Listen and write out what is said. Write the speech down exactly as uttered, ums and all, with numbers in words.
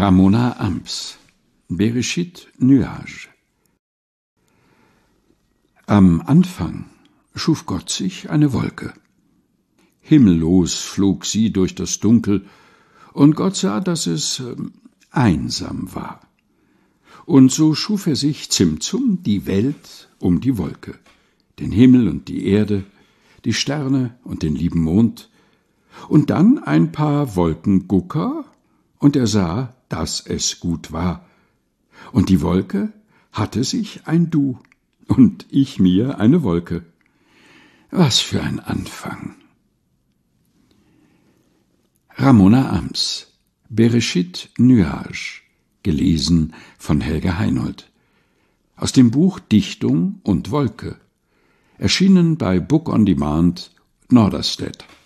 Ramona Amps, Bereshit Nuage. Am Anfang schuf Gott sich eine Wolke. Himmellos flog sie durch das Dunkel, und Gott sah, dass es äh, einsam war. Und so schuf er sich zimtzum die Welt um die Wolke, den Himmel und die Erde, die Sterne und den lieben Mond, und dann ein paar Wolkengucker, und er sah, dass es gut war. Und die Wolke hatte sich ein Du, und ich mir eine Wolke. Was für ein Anfang! Ramona Amps, Bereshit Nuage, gelesen von Helga Heinold. Aus dem Buch Dichtung und Wolke, erschienen bei Book on Demand, Norderstedt.